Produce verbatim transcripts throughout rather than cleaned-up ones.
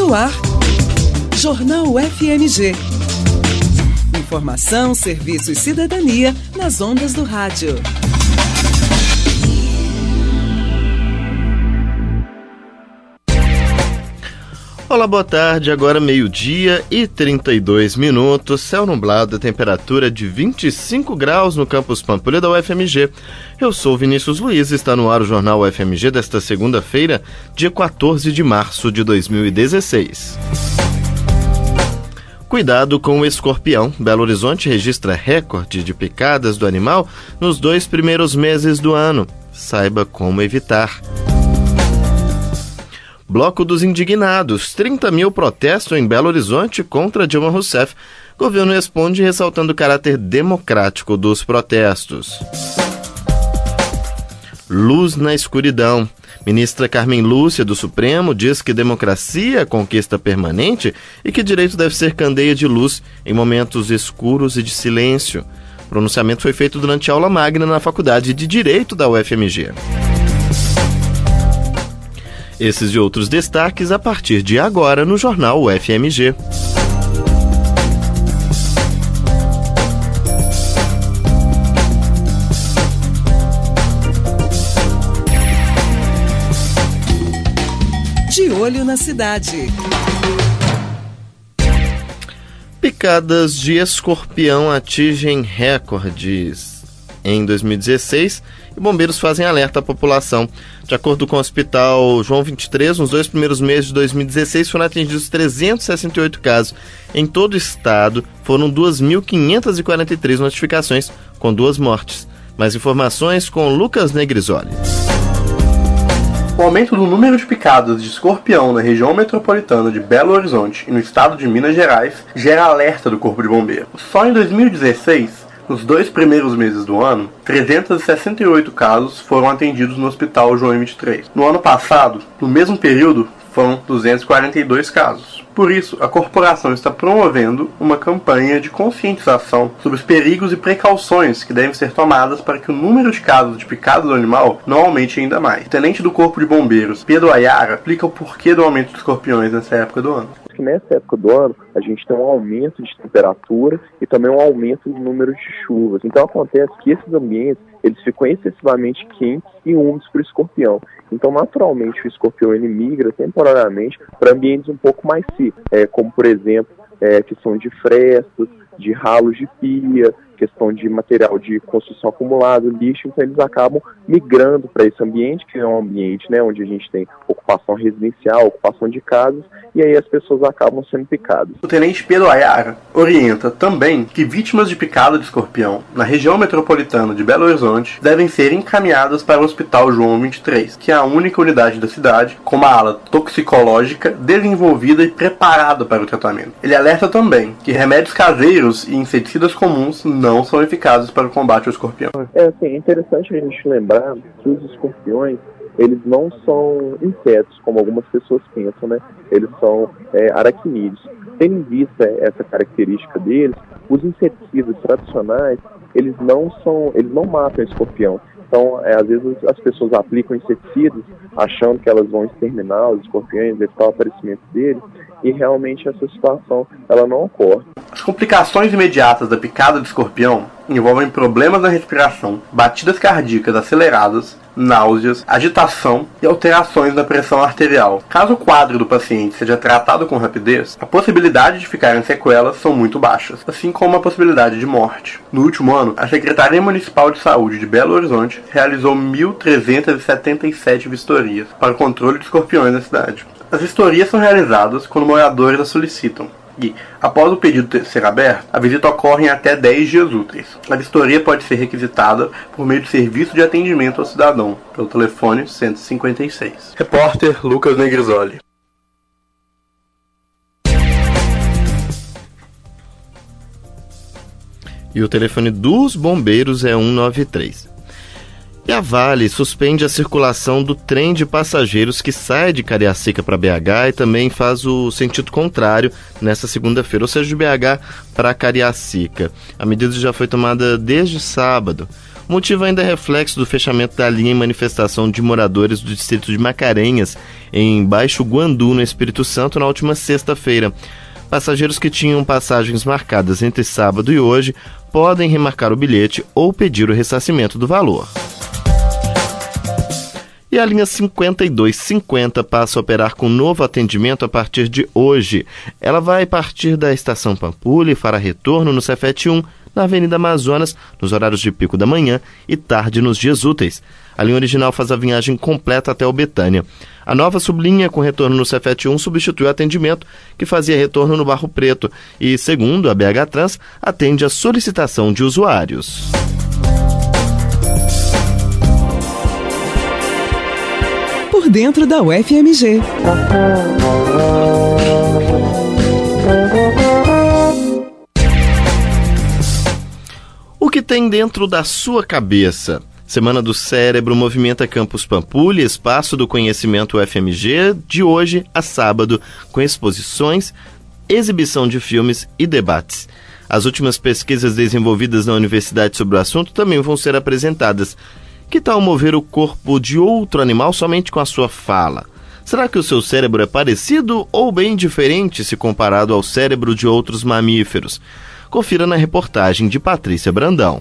No ar, Jornal F M G. Informação, serviço e cidadania nas ondas do rádio. Olá, boa tarde, agora meio-dia e trinta e dois minutos, céu nublado, temperatura de vinte e cinco graus no campus Pampulha da U F M G. Eu sou Vinícius Luiz e está no ar o Jornal U F M G desta segunda-feira, dia quatorze de março de dois mil e dezesseis. Cuidado com o escorpião. Belo Horizonte registra recorde de picadas do animal nos dois primeiros meses do ano. Saiba como evitar. Bloco dos Indignados. trinta mil protestam em Belo Horizonte contra Dilma Rousseff. Governo responde ressaltando o caráter democrático dos protestos. Luz na escuridão. Ministra Carmen Lúcia, do Supremo, diz que democracia é conquista permanente e que direito deve ser candeia de luz em momentos escuros e de silêncio. O pronunciamento foi feito durante aula magna na Faculdade de Direito da U F M G. Esses e outros destaques a partir de agora no Jornal U F M G. De olho na cidade. Picadas de escorpião atingem recordes em dois mil e dezesseis e bombeiros fazem alerta à população. De acordo com o Hospital João vinte e três, nos dois primeiros meses de dois mil e dezesseis foram atingidos trezentos e sessenta e oito casos. Em todo o estado, foram duas mil quinhentas e quarenta e três notificações, com duas mortes. Mais informações com Lucas Negrisoli. O aumento do número de picadas de escorpião na região metropolitana de Belo Horizonte e no estado de Minas Gerais gera alerta do Corpo de Bombeiros. Só em dois mil e dezesseis, nos dois primeiros meses do ano, trezentos e sessenta e oito casos foram atendidos no Hospital João vinte e três. No ano passado, no mesmo período, foram duzentos e quarenta e dois casos. Por isso, a corporação está promovendo uma campanha de conscientização sobre os perigos e precauções que devem ser tomadas para que o número de casos de picada do animal não aumente ainda mais. O tenente do Corpo de Bombeiros, Pedro Ayara, explica o porquê do aumento de escorpiões nessa época do ano. Nessa época do ano, a gente tem um aumento de temperatura e também um aumento no número de chuvas. Então acontece que esses ambientes, eles ficam excessivamente quentes e úmidos para o escorpião. Então, naturalmente, o escorpião ele migra temporariamente para ambientes um pouco mais secos, é, como, por exemplo, é, questão de frestas, de ralos de pia, questão de material de construção acumulado, lixo. Então eles acabam migrando para esse ambiente, que é um ambiente, né, onde a gente tem ocupação residencial, ocupação de casas, e aí as pessoas acabam sendo picadas. O tenente Pedro Ayara orienta também que vítimas de picada de escorpião na região metropolitana de Belo Horizonte devem ser encaminhadas para o Hospital João vinte e três, que é a única unidade da cidade com uma ala toxicológica desenvolvida e preparada para o tratamento. Ele alerta também que remédios caseiros e inseticidas comuns não não são eficazes para o combate ao escorpião. É, assim, é interessante a gente lembrar que os escorpiões, eles não são insetos, como algumas pessoas pensam, né? Eles são é, aracnídeos. Tendo em vista essa característica deles, os inseticidas tradicionais, eles não são, eles não matam o escorpião. Então, é, às vezes as pessoas aplicam inseticidas achando que elas vão exterminar os escorpiões, evitar o aparecimento deles, e realmente essa situação ela não ocorre. As complicações imediatas da picada de escorpião envolvem problemas na respiração, batidas cardíacas aceleradas, náuseas, agitação e alterações na pressão arterial. Caso o quadro do paciente seja tratado com rapidez, a possibilidade de ficarem sequelas são muito baixas, assim como a possibilidade de morte. No último ano, a Secretaria Municipal de Saúde de Belo Horizonte realizou mil trezentas e setenta e sete vistorias para o controle de escorpiões na cidade. As vistorias são realizadas quando moradores as solicitam. E, após o pedido ser aberto, a visita ocorre em até dez dias úteis. A vistoria pode ser requisitada por meio de serviço de atendimento ao cidadão, pelo telefone cento e cinquenta e seis. Repórter Lucas Negrisoli. E o telefone dos bombeiros é um nove três. E a Vale suspende a circulação do trem de passageiros que sai de Cariacica para B H e também faz o sentido contrário nesta segunda-feira, ou seja, de B H para Cariacica. A medida já foi tomada desde sábado. O motivo ainda é reflexo do fechamento da linha em manifestação de moradores do distrito de Macarenhas, em Baixo Guandu, no Espírito Santo, na última sexta-feira. Passageiros que tinham passagens marcadas entre sábado e hoje podem remarcar o bilhete ou pedir o ressarcimento do valor. E a linha cinquenta e dois cinquenta passa a operar com novo atendimento a partir de hoje. Ela vai partir da estação Pampulha e fará retorno no Cefet um, na Avenida Amazonas, nos horários de pico da manhã e tarde nos dias úteis. A linha original faz a viagem completa até o Betânia. A nova sublinha com retorno no Cefet um substitui o atendimento que fazia retorno no Barro Preto e, segundo a B H Trans, atende à solicitação de usuários. Por dentro da U F M G. O que tem dentro da sua cabeça? Semana do Cérebro movimenta Campus Pampulha, Espaço do Conhecimento U F M G, de hoje a sábado, com exposições, exibição de filmes e debates. As últimas pesquisas desenvolvidas na universidade sobre o assunto também vão ser apresentadas. Que tal mover o corpo de outro animal somente com a sua fala? Será que o seu cérebro é parecido ou bem diferente se comparado ao cérebro de outros mamíferos? Confira na reportagem de Patrícia Brandão.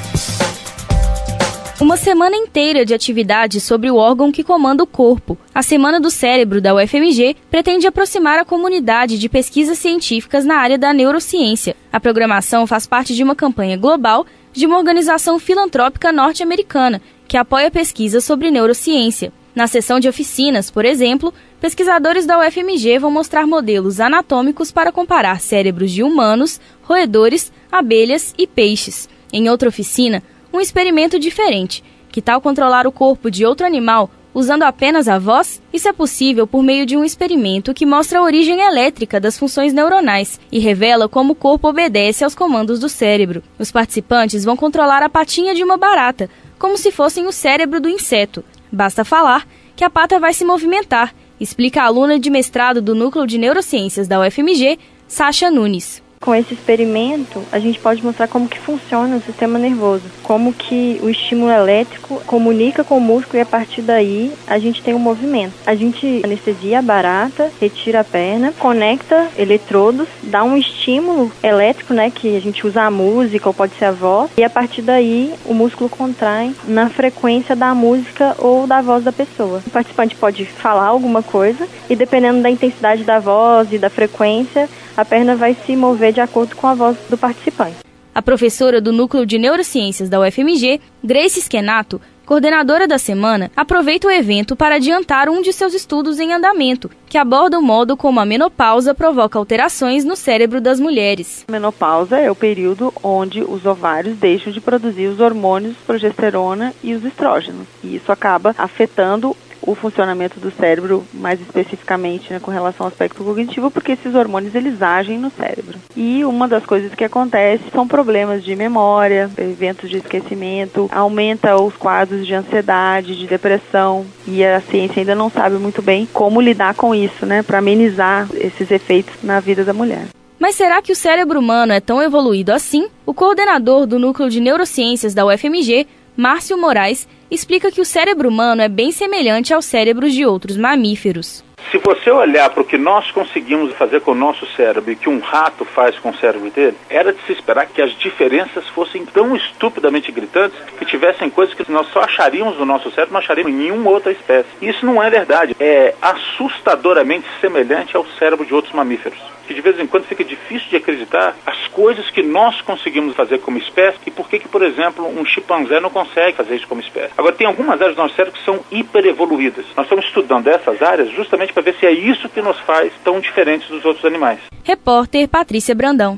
Uma semana inteira de atividades sobre o órgão que comanda o corpo. A Semana do Cérebro da U F M G pretende aproximar a comunidade de pesquisas científicas na área da neurociência. A programação faz parte de uma campanha global de uma organização filantrópica norte-americana que apoia pesquisas sobre neurociência. Na sessão de oficinas, por exemplo, pesquisadores da U F M G vão mostrar modelos anatômicos para comparar cérebros de humanos, roedores, abelhas e peixes. Em outra oficina, um experimento diferente. Que tal controlar o corpo de outro animal usando apenas a voz? Isso é possível por meio de um experimento que mostra a origem elétrica das funções neuronais e revela como o corpo obedece aos comandos do cérebro. Os participantes vão controlar a patinha de uma barata, como se fossem o cérebro do inseto. Basta falar que a pata vai se movimentar, explica a aluna de mestrado do Núcleo de Neurociências da U F M G, Sasha Nunes. Com esse experimento, a gente pode mostrar como que funciona o sistema nervoso, como que o estímulo elétrico comunica com o músculo e a partir daí a gente tem um movimento. A gente anestesia a barata, retira a perna, conecta eletrodos, dá um estímulo elétrico, né, que a gente usa a música ou pode ser a voz, e a partir daí o músculo contrai na frequência da música ou da voz da pessoa. O participante pode falar alguma coisa e dependendo da intensidade da voz e da frequência, a perna vai se mover de acordo com a voz do participante. A professora do Núcleo de Neurociências da U F M G, Grace Schenato, coordenadora da semana, aproveita o evento para adiantar um de seus estudos em andamento, que aborda o modo como a menopausa provoca alterações no cérebro das mulheres. A menopausa é o período onde os ovários deixam de produzir os hormônios progesterona e os estrógenos. E isso acaba afetando o funcionamento do cérebro, mais especificamente, né, com relação ao aspecto cognitivo, porque esses hormônios eles agem no cérebro. E uma das coisas que acontece são problemas de memória, eventos de esquecimento, aumenta os quadros de ansiedade, de depressão, e a ciência ainda não sabe muito bem como lidar com isso, né, para amenizar esses efeitos na vida da mulher. Mas será que o cérebro humano é tão evoluído assim? O coordenador do Núcleo de Neurociências da U F M G, Márcio Moraes, explica que o cérebro humano é bem semelhante aos cérebros de outros mamíferos. Se você olhar para o que nós conseguimos fazer com o nosso cérebro e que um rato faz com o cérebro dele, era de se esperar que as diferenças fossem tão estupidamente gritantes que tivessem coisas que nós só acharíamos no nosso cérebro, não acharíamos em nenhuma outra espécie. Isso não é verdade. É assustadoramente semelhante ao cérebro de outros mamíferos. Que de vez em quando fica difícil de acreditar as coisas que nós conseguimos fazer como espécie e por que que, por exemplo, um chimpanzé não consegue fazer isso como espécie. Agora, tem algumas áreas do nosso cérebro que são hiperevoluídas. Nós estamos estudando essas áreas justamente para ver se é isso que nos faz tão diferentes dos outros animais. Repórter Patrícia Brandão.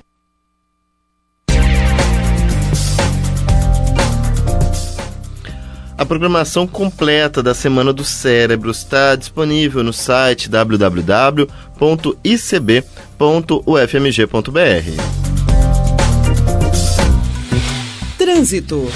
A programação completa da Semana do Cérebro está disponível no site w w w ponto i c b ponto u f m g ponto b r. Trânsito.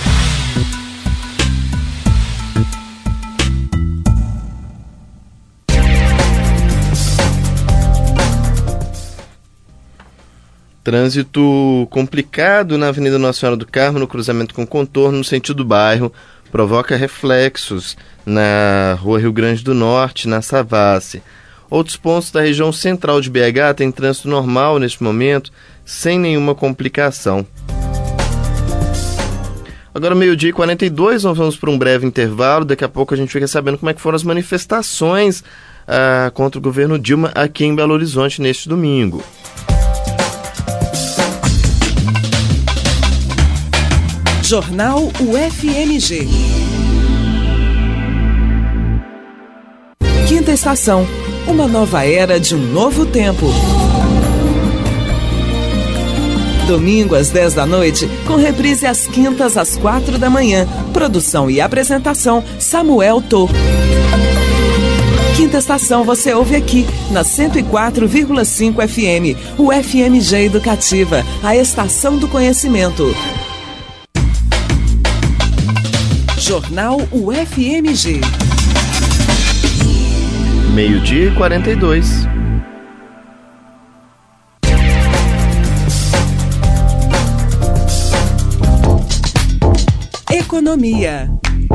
Trânsito complicado na Avenida Nossa Senhora do Carmo, no cruzamento com contorno, no sentido bairro, provoca reflexos na Rua Rio Grande do Norte, na Savassi. Outros pontos da região central de B H têm trânsito normal neste momento, sem nenhuma complicação. Agora meio-dia e quarenta e dois, nós vamos para um breve intervalo. Daqui a pouco a gente fica sabendo como é que foram as manifestações ah, contra o governo Dilma aqui em Belo Horizonte neste domingo. Jornal U F M G. Quinta estação. Uma nova era de um novo tempo. Domingo às dez da noite, com reprise às quintas às quatro da manhã. Produção e apresentação, Samuel Tô. Quinta estação você ouve aqui, na cento e quatro vírgula cinco F M. U F M G Educativa, a estação do conhecimento. Jornal U F M G. Meio-dia e quarenta e dois. Economia.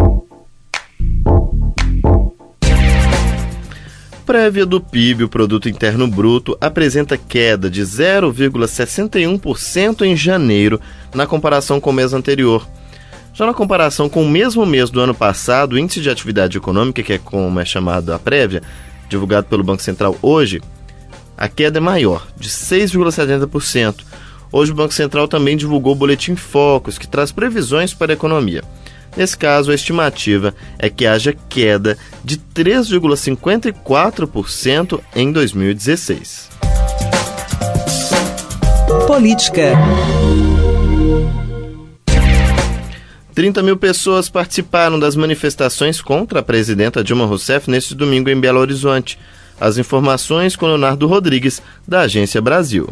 Prévia do P I B, o Produto Interno Bruto, apresenta queda de zero vírgula sessenta e um por cento em janeiro, na comparação com o mês anterior. Já na comparação com o mesmo mês do ano passado, o Índice de Atividade Econômica, que é como é chamado a prévia, divulgado pelo Banco Central hoje, a queda é maior, de seis vírgula setenta por cento. Hoje o Banco Central também divulgou o Boletim Focus, que traz previsões para a economia. Nesse caso, a estimativa é que haja queda de três vírgula cinquenta e quatro por cento em dois mil e dezesseis. Política. trinta mil pessoas participaram das manifestações contra a presidenta Dilma Rousseff neste domingo em Belo Horizonte. As informações com Leonardo Rodrigues, da Agência Brasil.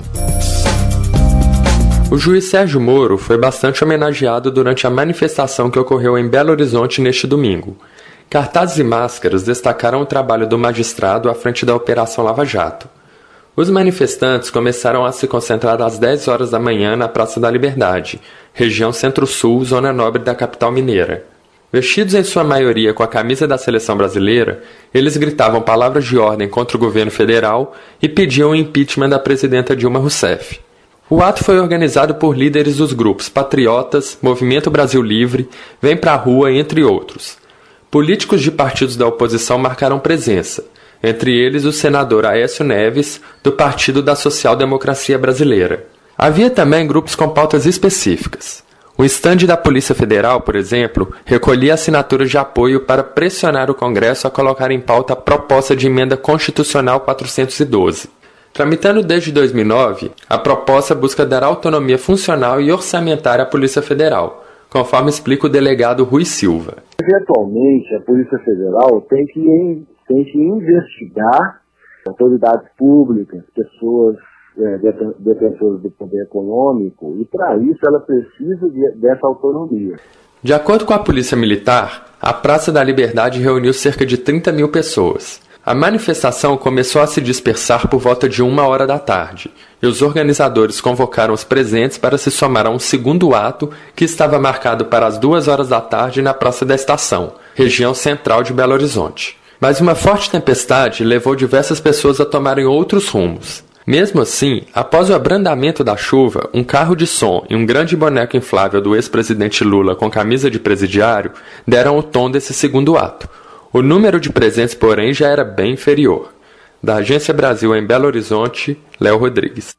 O juiz Sérgio Moro foi bastante homenageado durante a manifestação que ocorreu em Belo Horizonte neste domingo. Cartazes e máscaras destacaram o trabalho do magistrado à frente da Operação Lava Jato. Os manifestantes começaram a se concentrar às dez horas da manhã na Praça da Liberdade, região Centro-Sul, zona nobre da capital mineira. Vestidos em sua maioria com a camisa da seleção brasileira, eles gritavam palavras de ordem contra o governo federal e pediam o impeachment da presidenta Dilma Rousseff. O ato foi organizado por líderes dos grupos Patriotas, Movimento Brasil Livre, Vem Pra Rua, entre outros. Políticos de partidos da oposição marcaram presença, entre eles o senador Aécio Neves, do Partido da Social Democracia Brasileira. Havia também grupos com pautas específicas. O estande da Polícia Federal, por exemplo, recolhia assinaturas de apoio para pressionar o Congresso a colocar em pauta a proposta de emenda constitucional quatrocentos e doze. Tramitando desde dois mil e nove, a proposta busca dar autonomia funcional e orçamentária à Polícia Federal, conforme explica o delegado Rui Silva. Eventualmente, a Polícia Federal tem que, tem que investigar autoridades públicas, pessoas é, detentores do poder econômico, e para isso ela precisa de, dessa autonomia. De acordo com a Polícia Militar, a Praça da Liberdade reuniu cerca de trinta mil pessoas. A manifestação começou a se dispersar por volta de uma hora da tarde, e os organizadores convocaram os presentes para se somar a um segundo ato que estava marcado para as duas horas da tarde na Praça da Estação, região central de Belo Horizonte. Mas uma forte tempestade levou diversas pessoas a tomarem outros rumos. Mesmo assim, após o abrandamento da chuva, um carro de som e um grande boneco inflável do ex-presidente Lula com camisa de presidiário deram o tom desse segundo ato. O número de presentes, porém, já era bem inferior. Da Agência Brasil em Belo Horizonte, Léo Rodrigues.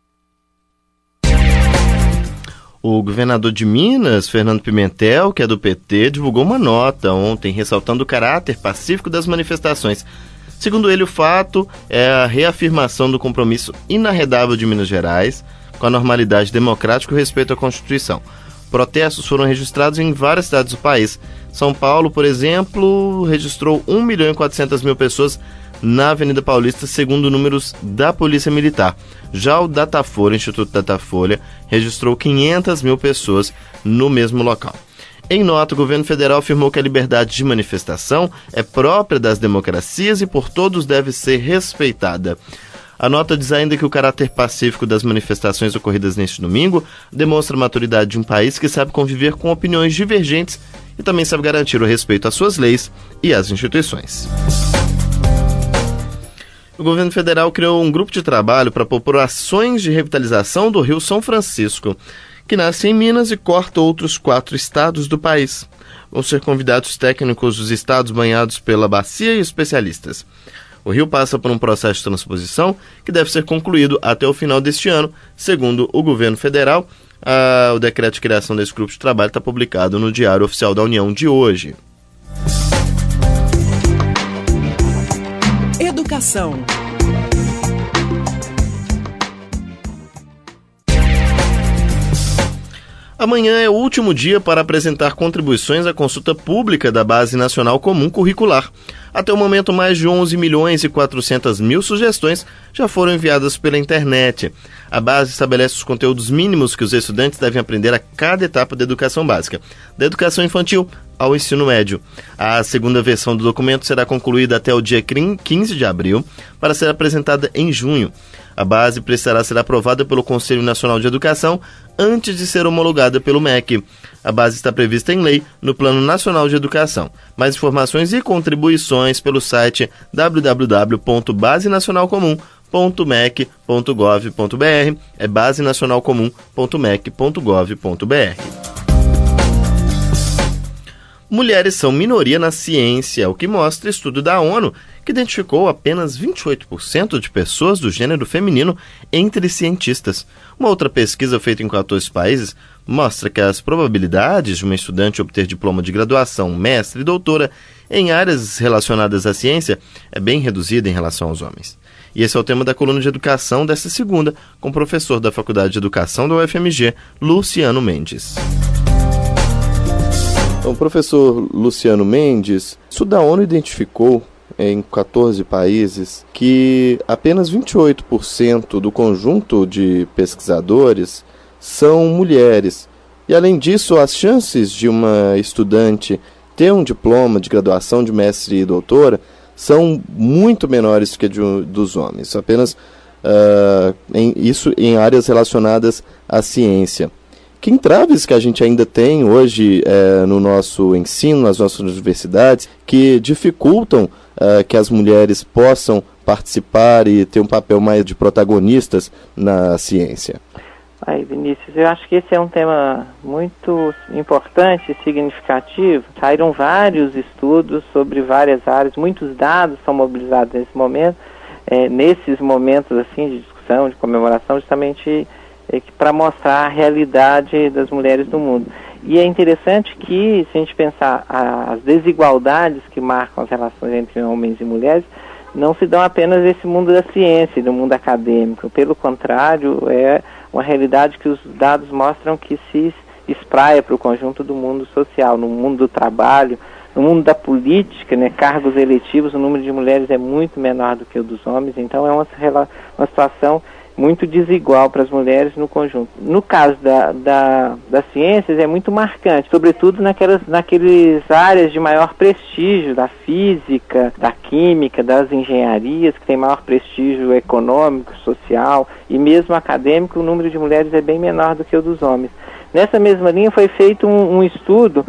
O governador de Minas, Fernando Pimentel, que é do P T, divulgou uma nota ontem ressaltando o caráter pacífico das manifestações. Segundo ele, o fato é a reafirmação do compromisso inarredável de Minas Gerais com a normalidade democrática e o respeito à Constituição. Protestos foram registrados em várias cidades do país. São Paulo, por exemplo, registrou um milhão e quatrocentas mil pessoas na Avenida Paulista, segundo números da Polícia Militar. Já o Datafolha, o Instituto Datafolha, registrou quinhentas mil pessoas no mesmo local. Em nota, o governo federal afirmou que a liberdade de manifestação é própria das democracias e por todos deve ser respeitada. A nota diz ainda que o caráter pacífico das manifestações ocorridas neste domingo demonstra a maturidade de um país que sabe conviver com opiniões divergentes e também sabe garantir o respeito às suas leis e às instituições. O governo federal criou um grupo de trabalho para propor ações de revitalização do Rio São Francisco, que nasce em Minas e corta outros quatro estados do país. Vão ser convidados técnicos dos estados banhados pela bacia e especialistas. O rio passa por um processo de transposição que deve ser concluído até o final deste ano, segundo o governo federal. Ah, o decreto de criação desse grupo de trabalho está publicado no Diário Oficial da União de hoje. Educação. Amanhã é o último dia para apresentar contribuições à consulta pública da Base Nacional Comum Curricular. Até o momento, mais de onze milhões e quatrocentas mil sugestões já foram enviadas pela internet. A base estabelece os conteúdos mínimos que os estudantes devem aprender a cada etapa da educação básica, da educação infantil ao ensino médio. A segunda versão do documento será concluída até o dia quinze de abril, para ser apresentada em junho. A base precisará ser aprovada pelo Conselho Nacional de Educação antes de ser homologada pelo M E C. A base está prevista em lei no Plano Nacional de Educação. Mais informações e contribuições pelo site w w w ponto base nacional comum ponto m e c ponto gov ponto b r. É base nacional comum ponto m e c ponto gov ponto b r. Mulheres são minoria na ciência, o que mostra estudo da ONU, que identificou apenas vinte e oito por cento de pessoas do gênero feminino entre cientistas. Uma outra pesquisa feita em quatorze países mostra que as probabilidades de uma estudante obter diploma de graduação, mestre e doutora em áreas relacionadas à ciência é bem reduzida em relação aos homens. E esse é o tema da coluna de educação desta segunda, com o professor da Faculdade de Educação da U F M G, Luciano Mendes. Então, professor Luciano Mendes, o estudo da ONU identificou em quatorze países que apenas vinte e oito por cento do conjunto de pesquisadores são mulheres. E, além disso, as chances de uma estudante ter um diploma de graduação de mestre e doutora são muito menores que a de, dos homens, apenas uh, em, isso em áreas relacionadas à ciência. Que entraves que a gente ainda tem hoje é, no nosso ensino, nas nossas universidades, que dificultam é, que as mulheres possam participar e ter um papel mais de protagonistas na ciência? Aí, Vinícius, eu acho que esse é um tema muito importante e significativo. Saíram vários estudos sobre várias áreas, muitos dados são mobilizados nesse momento, é, nesses momentos assim, de discussão, de comemoração, justamente É para mostrar a realidade das mulheres do mundo. E é interessante que, se a gente pensar a, as desigualdades que marcam as relações entre homens e mulheres, não se dão apenas nesse mundo da ciência, no mundo acadêmico. Pelo contrário, é uma realidade que os dados mostram que se espraia para o conjunto do mundo social, no mundo do trabalho, no mundo da política, né, cargos eletivos, o número de mulheres é muito menor do que o dos homens, então é uma, uma situação muito desigual para as mulheres no conjunto. No caso da, da, das ciências é muito marcante, sobretudo naquelas, naquelas áreas de maior prestígio, da física, da química, das engenharias, que tem maior prestígio econômico, social e mesmo acadêmico, o número de mulheres é bem menor do que o dos homens. Nessa mesma linha foi feito um, um estudo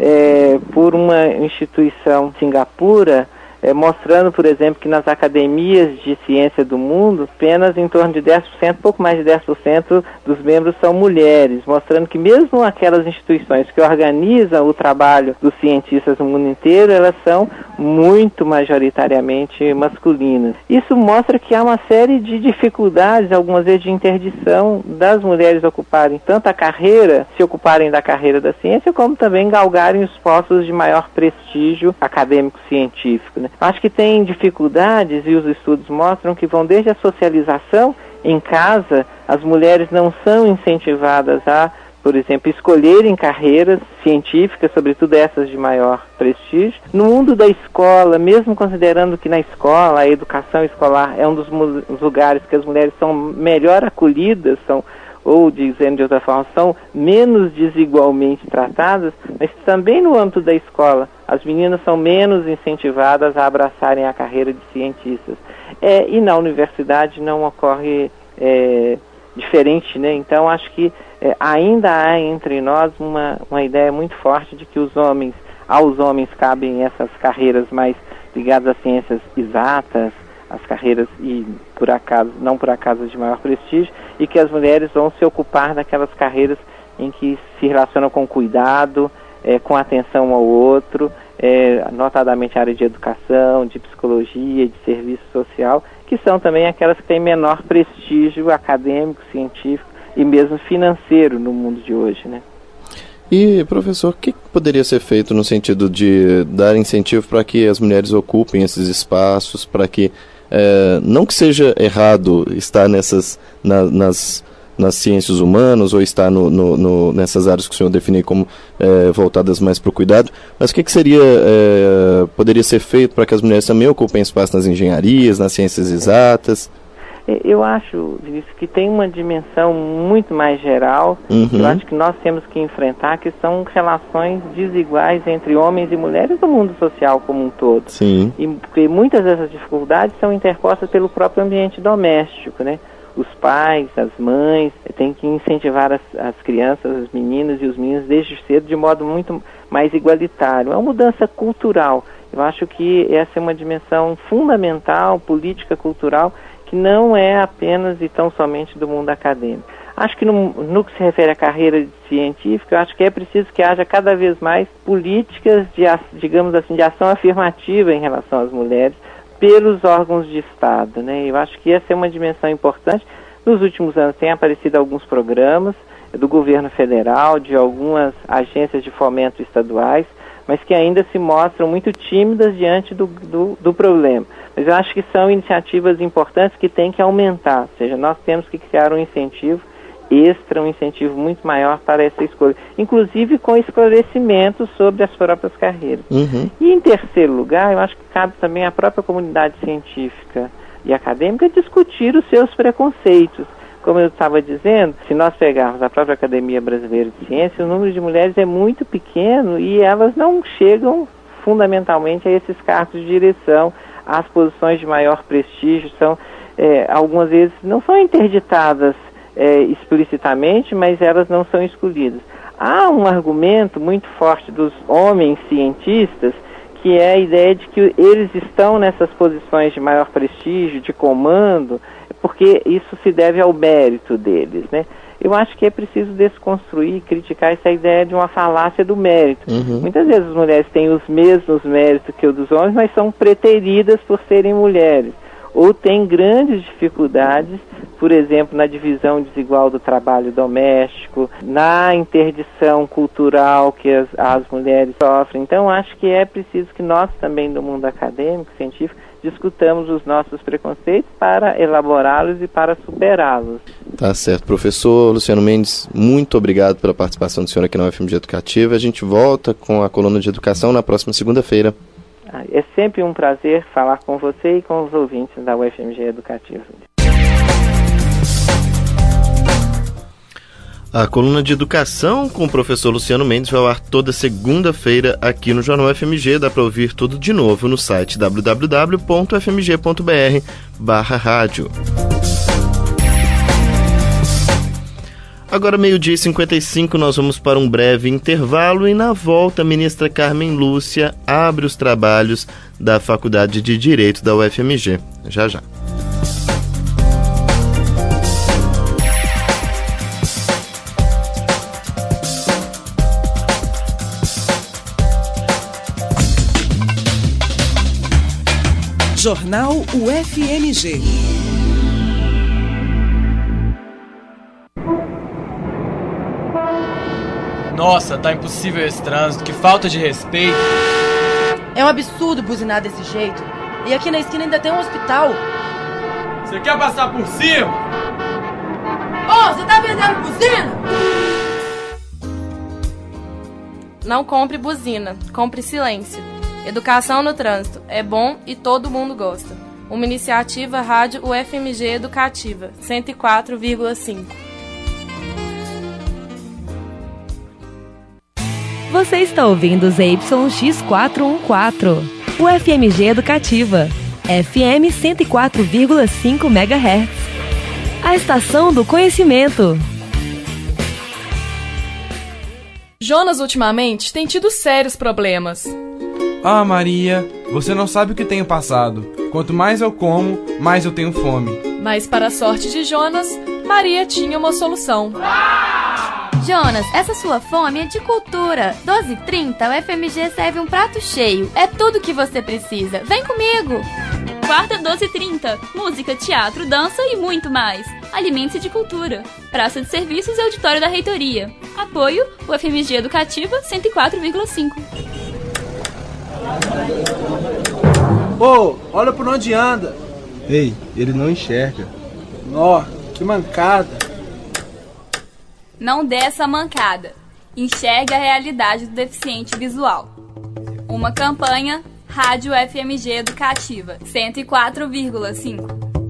é, por uma instituição Singapura, É, mostrando, por exemplo, que nas academias de ciência do mundo, apenas em torno de dez por cento, pouco mais de dez por cento dos membros são mulheres, mostrando que mesmo aquelas instituições que organizam o trabalho dos cientistas no mundo inteiro, elas são muito majoritariamente masculinas. Isso mostra que há uma série de dificuldades, algumas vezes de interdição das mulheres ocuparem tanto a carreira, se ocuparem da carreira da ciência, como também galgarem os postos de maior prestígio acadêmico-científico, né? Acho que tem dificuldades e os estudos mostram que vão desde a socialização em casa, as mulheres não são incentivadas a, por exemplo, escolherem carreiras científicas, sobretudo essas de maior prestígio. No mundo da escola, mesmo considerando que na escola, a educação escolar é um dos lugares que as mulheres são melhor acolhidas, são ou, dizendo de outra forma, são menos desigualmente tratadas, mas também no âmbito da escola, as meninas são menos incentivadas a abraçarem a carreira de cientistas. É, e na universidade não ocorre é, diferente, né? Então acho que é, ainda há entre nós uma, uma ideia muito forte de que os homens, aos homens cabem essas carreiras mais ligadas às ciências exatas, as carreiras e por acaso, não por acaso de maior prestígio, e que as mulheres vão se ocupar daquelas carreiras em que se relacionam com cuidado, é, com atenção ao outro, é, notadamente a área de educação, de psicologia, de serviço social, que são também aquelas que têm menor prestígio acadêmico, científico e mesmo financeiro no mundo de hoje, né? E, professor, o que poderia ser feito no sentido de dar incentivo para que as mulheres ocupem esses espaços, para que, é, não que seja errado estar nessas, na, nas, nas ciências humanas ou estar no, no, no, nessas áreas que o senhor definiu como é, voltadas mais para o cuidado, mas o que, que seria, é, poderia ser feito para que as mulheres também ocupem espaço nas engenharias, nas ciências exatas? Eu acho, Vinícius, que tem uma dimensão muito mais geral, uhum. Eu acho que nós temos que enfrentar, que são relações desiguais entre homens e mulheres no mundo social como um todo. Sim. E porque muitas dessas dificuldades são interpostas pelo próprio ambiente doméstico, né? Os pais, as mães, têm que incentivar as, as crianças, as meninas e os meninos desde cedo de modo muito mais igualitário. É uma mudança cultural. Eu acho que essa é uma dimensão fundamental, política, cultural, que não é apenas e tão somente do mundo acadêmico. Acho que no, no que se refere à carreira científica, eu acho que é preciso que haja cada vez mais políticas de, digamos assim, de ação afirmativa em relação às mulheres pelos órgãos de Estado, né? Eu acho que essa é uma dimensão importante. Nos últimos anos tem aparecido alguns programas do governo federal, de algumas agências de fomento estaduais, mas que ainda se mostram muito tímidas diante do, do, do problema. Mas eu acho que são iniciativas importantes que têm que aumentar, ou seja, nós temos que criar um incentivo extra, um incentivo muito maior para essa escolha, inclusive com esclarecimentos sobre as próprias carreiras. Uhum. E em terceiro lugar, eu acho que cabe também à própria comunidade científica e acadêmica discutir os seus preconceitos. Como eu estava dizendo, se nós pegarmos a própria Academia Brasileira de Ciências, o número de mulheres é muito pequeno e elas não chegam fundamentalmente a esses cargos de direção, às posições de maior prestígio, são, é, algumas vezes não são interditadas é, explicitamente, mas elas não são escolhidas. Há um argumento muito forte dos homens cientistas, que é a ideia de que eles estão nessas posições de maior prestígio, de comando, porque isso se deve ao mérito deles, né? Eu acho que é preciso desconstruir e criticar essa ideia de uma falácia do mérito. Uhum. Muitas vezes as mulheres têm os mesmos méritos que os dos homens, mas são preteridas por serem mulheres. Ou têm grandes dificuldades, por exemplo, na divisão desigual do trabalho doméstico, na interdição cultural que as, as mulheres sofrem. Então, acho que é preciso que nós também, do mundo acadêmico, científico, discutamos os nossos preconceitos para elaborá-los e para superá-los. Tá certo. Professor Luciano Mendes, muito obrigado pela participação do senhor aqui na U F M G Educativa. A gente volta com a coluna de educação na próxima segunda-feira. É sempre um prazer falar com você e com os ouvintes da U F M G Educativa. A coluna de educação com o professor Luciano Mendes vai ao ar toda segunda-feira aqui no Jornal F M G. Dá para ouvir tudo de novo no site w w w ponto f m g ponto b r barra rádio. Agora, meio-dia e cinquenta e cinco, nós vamos para um breve intervalo e na volta a ministra Carmen Lúcia abre os trabalhos da Faculdade de Direito da U F M G. Já, já. Jornal U F M G. Nossa, tá impossível esse trânsito, que falta de respeito. É um absurdo buzinar desse jeito. E aqui na esquina ainda tem um hospital. Você quer passar por cima? Ô, oh, você tá vendendo buzina? Não compre buzina, compre silêncio. Educação no trânsito é bom e todo mundo gosta. Uma iniciativa Rádio U F M G Educativa, cento e quatro vírgula cinco. Você está ouvindo Z Y X quatrocentos e quatorze, U F M G Educativa. F M cento e quatro vírgula cinco megahertz. A estação do conhecimento. Jonas ultimamente tem tido sérios problemas. Ah, Maria, você não sabe o que tenho passado. Quanto mais eu como, mais eu tenho fome. Mas para a sorte de Jonas, Maria tinha uma solução. Jonas, essa sua fome é de cultura. doze e trinta, o F M G serve um prato cheio. É tudo que você precisa. Vem comigo! Quarta, doze e trinta. Música, teatro, dança e muito mais. Alimente-se de cultura. Praça de Serviços e Auditório da Reitoria. Apoio, o F M G Educativa cento e quatro vírgula cinco. Ô, oh, olha por onde anda. Ei, ele não enxerga. Nó, que mancada. Não dê essa mancada. Enxergue a realidade do deficiente visual. Uma campanha, Rádio F M G Educativa, cento e quatro vírgula cinco.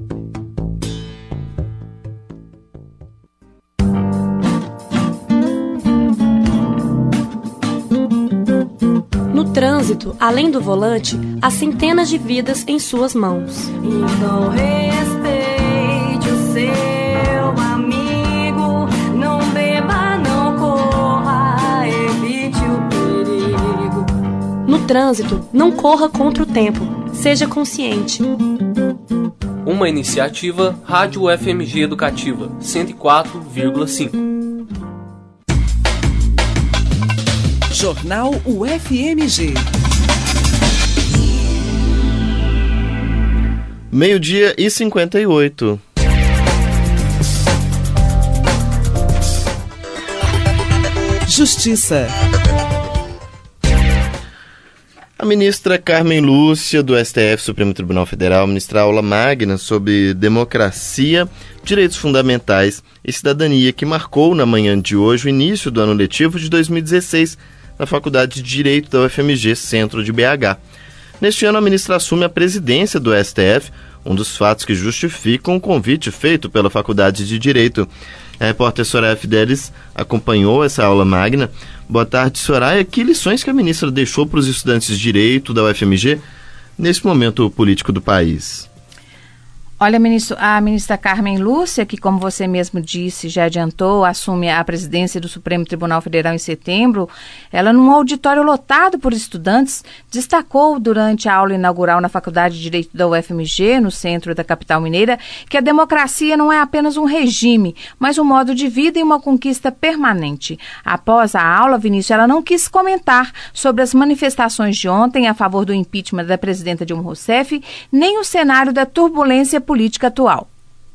No trânsito, além do volante, há centenas de vidas em suas mãos. Então respeite o seu amigo, não beba, não corra, evite o perigo. No trânsito, não corra contra o tempo, seja consciente. Uma iniciativa Rádio F M G Educativa, cento e quatro vírgula cinco. Jornal U F M G. Meio-dia e cinquenta e oito. Justiça. A ministra Carmen Lúcia, do S T F, Supremo Tribunal Federal, ministra aula magna sobre democracia, direitos fundamentais e cidadania, que marcou na manhã de hoje o início do ano letivo de dois mil e dezesseis na Faculdade de Direito da U F M G, centro de B H. Neste ano, a ministra assume a presidência do S T F, um dos fatos que justificam o convite feito pela Faculdade de Direito. A repórter Soraya Fidelis acompanhou essa aula magna. Boa tarde, Soraya. Que lições que a ministra deixou para os estudantes de Direito da U F M G nesse momento político do país? Olha, ministro, a ministra Carmen Lúcia, que, como você mesmo disse, já adiantou, assume a presidência do Supremo Tribunal Federal em setembro, ela, num auditório lotado por estudantes, destacou durante a aula inaugural na Faculdade de Direito da U F M G, no centro da capital mineira, que a democracia não é apenas um regime, mas um modo de vida e uma conquista permanente. Após a aula, Vinícius, ela não quis comentar sobre as manifestações de ontem a favor do impeachment da presidenta Dilma Rousseff, nem o cenário da turbulência política política atual.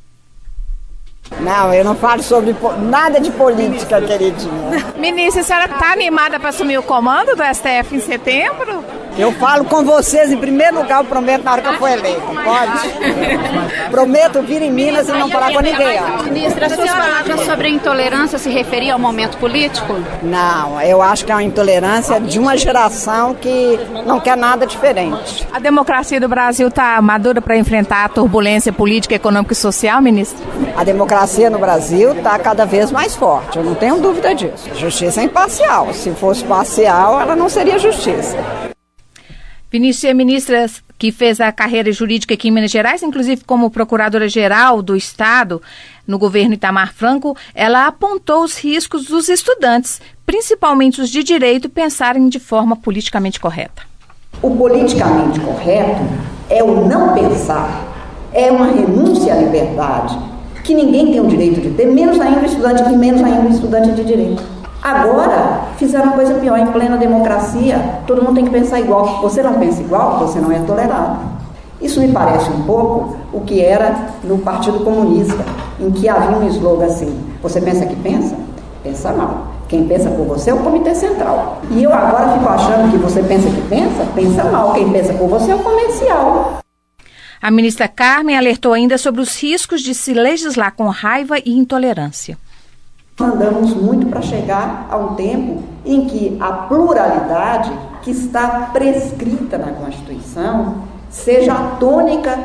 Não, eu não falo sobre po- nada de política, queridinha. Ministra, a senhora está animada para assumir o comando do S T F em setembro? Eu falo com vocês em primeiro lugar, eu prometo na hora que eu for eleito, pode? Prometo vir em Minas e não falar com ninguém. Ó. Ministra, as suas palavras sobre a intolerância se referiam ao momento político? Não, eu acho que é uma intolerância de uma geração que não quer nada diferente. A democracia do Brasil está madura para enfrentar a turbulência política, econômica e social, ministra? A democracia no Brasil está cada vez mais forte, eu não tenho dúvida disso. Justiça é imparcial, se fosse parcial, ela não seria justiça. Vinícius, a ministra que fez a carreira jurídica aqui em Minas Gerais, inclusive como procuradora-geral do Estado no governo Itamar Franco, ela apontou os riscos dos estudantes, principalmente os de direito, pensarem de forma politicamente correta. O politicamente correto é o não pensar, é uma renúncia à liberdade, que ninguém tem o direito de ter, menos ainda o estudante e menos ainda o estudante de direito. Agora, fizeram uma coisa pior, em plena democracia, todo mundo tem que pensar igual. Você não pensa igual, você não é tolerado. Isso me parece um pouco o que era no Partido Comunista, em que havia um slogan assim: você pensa que pensa? Pensa mal. Quem pensa por você é o Comitê Central. E eu agora fico achando que você pensa que pensa? Pensa mal. Quem pensa por você é o comercial. A ministra Carmen alertou ainda sobre os riscos de se legislar com raiva e intolerância. Andamos muito para chegar a um tempo em que a pluralidade que está prescrita na Constituição seja a tônica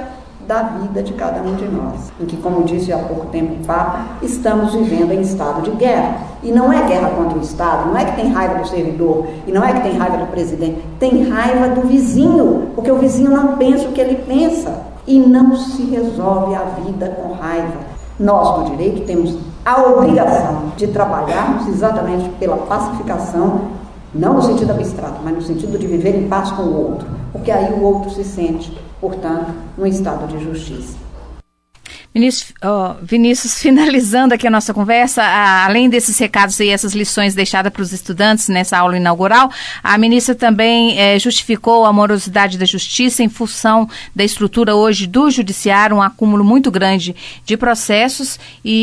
da vida de cada um de nós, em que, como disse há pouco tempo o Papa, estamos vivendo em estado de guerra. E não é guerra contra o Estado, não é que tem raiva do servidor, e não é que tem raiva do presidente, tem raiva do vizinho, porque o vizinho não pensa o que ele pensa, e não se resolve a vida com raiva. Nós, do direito, temos a obrigação de trabalharmos exatamente pela pacificação, não no sentido abstrato, mas no sentido de viver em paz com o outro, porque aí o outro se sente, portanto, num estado de justiça. Ministro, oh, Vinícius, finalizando aqui a nossa conversa, a, além desses recados e essas lições deixadas para os estudantes nessa aula inaugural, a ministra também eh, justificou a morosidade da justiça em função da estrutura hoje do judiciário, um acúmulo muito grande de processos,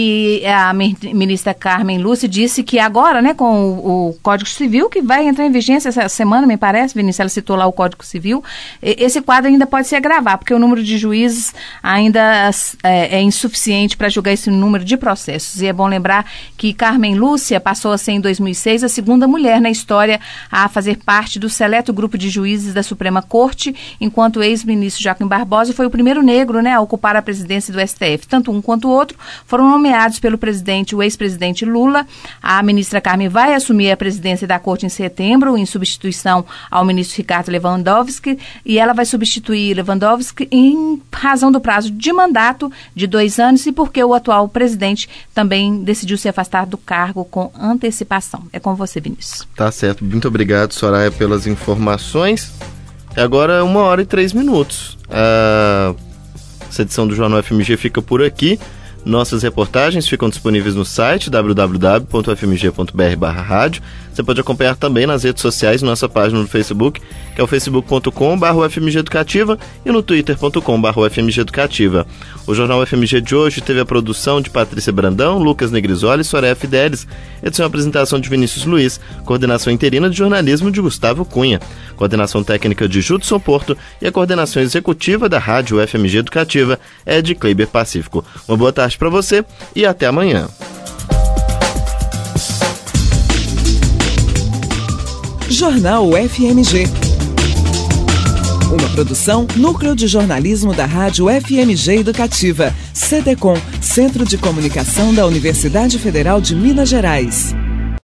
e a ministra Carmen Lúcia disse que agora, né, com o, o Código Civil, que vai entrar em vigência essa semana, me parece, Vinícius, ela citou lá o Código Civil, esse quadro ainda pode se agravar, porque o número de juízes ainda é, é insuficiente para julgar esse número de processos. E é bom lembrar que Carmen Lúcia passou a ser, em dois mil e seis, a segunda mulher na história a fazer parte do seleto grupo de juízes da Suprema Corte, enquanto o ex-ministro Joaquim Barbosa foi o primeiro negro, né, a ocupar a presidência do S T F. Tanto um quanto o outro foram nomeados pelo presidente, o ex-presidente Lula. A ministra Carmen vai assumir a presidência da Corte em setembro, em substituição ao ministro Ricardo Lewandowski, e ela vai substituir Lewandowski em razão do prazo de mandato de dois anos e porque o atual presidente também decidiu se afastar do cargo com antecipação. É com você, Vinícius. Tá certo. Muito obrigado, Soraya, pelas informações. Agora, uma hora e três minutos. Ah, essa edição do Jornal F M G fica por aqui. Nossas reportagens ficam disponíveis no site w w w ponto f m g ponto b r barra rádio. Você pode acompanhar também nas redes sociais, nossa página no Facebook, que é o facebook ponto com barra u f m g educativa, e no twitter ponto com barra u f m g educativa. O Jornal F M G de hoje teve a produção de Patrícia Brandão, Lucas Negrisoli e Soraya Fidelis, edição e apresentação de Vinícius Luiz, coordenação interina de jornalismo de Gustavo Cunha, coordenação técnica de Judson Porto e a coordenação executiva da Rádio F M G Educativa é de Kleiber Pacífico. Uma boa tarde para você e até amanhã. Jornal F M G. Uma produção Núcleo de Jornalismo da Rádio F M G Educativa, C D C O M, Centro de Comunicação da Universidade Federal de Minas Gerais.